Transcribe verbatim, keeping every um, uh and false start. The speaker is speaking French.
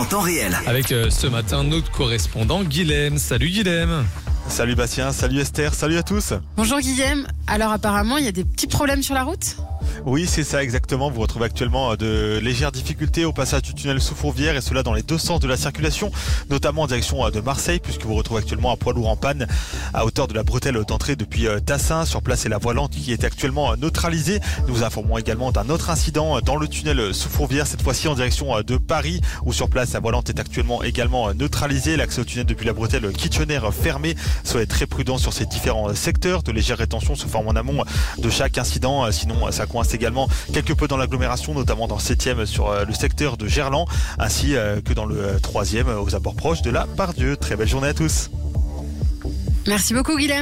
En temps réel. Avec euh, ce matin notre correspondant Guilhem. Salut Guilhem. Salut Bastien, salut Esther, salut à tous. Bonjour Guilhem, alors apparemment il y a des petits problèmes sur la route ? Oui, c'est ça exactement. Vous retrouvez actuellement de légères difficultés au passage du tunnel sous Fourvière et cela dans les deux sens de la circulation, notamment en direction de Marseille, puisque vous retrouvez actuellement un poids lourd en panne à hauteur de la bretelle d'entrée depuis Tassin. Sur place, c'est la voie lente qui est actuellement neutralisée. Nous vous informons également d'un autre incident dans le tunnel sous Fourvière, cette fois-ci en direction de Paris, où sur place, la voie lente est actuellement également neutralisée. L'accès au tunnel depuis la bretelle Kitchener fermé. Soyez très prudents sur ces différents secteurs. De légères rétentions se forment en amont de chaque incident. Sinon, ça coince également quelque peu dans l'agglomération, notamment dans le septième sur le secteur de Gerland, ainsi que dans le troisième aux abords proches de la Part-Dieu. Très belle journée à tous. Merci beaucoup Guilhem.